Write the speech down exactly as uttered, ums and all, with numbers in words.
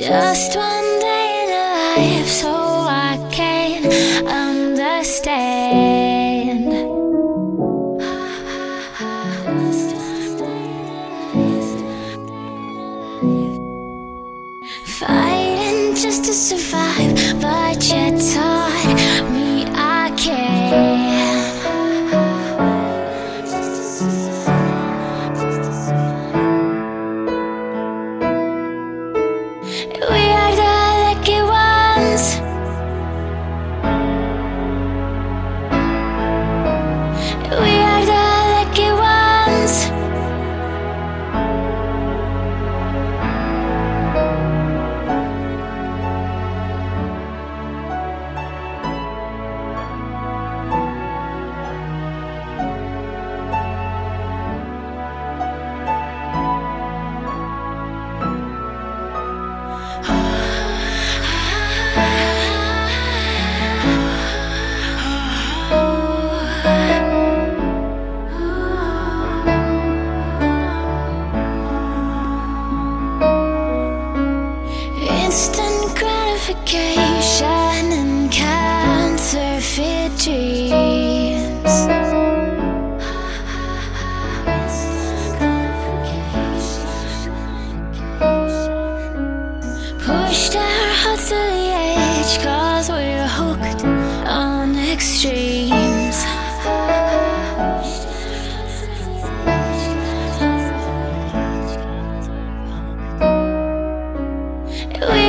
Just one day in a life, so I can understand. Fighting just to survive, but you taught me I can. We are the lucky ones. We are the lucky ones. Instant gratification and counterfeit dreams. Pushed our hearts to the edge, cause we're hooked on extremes. We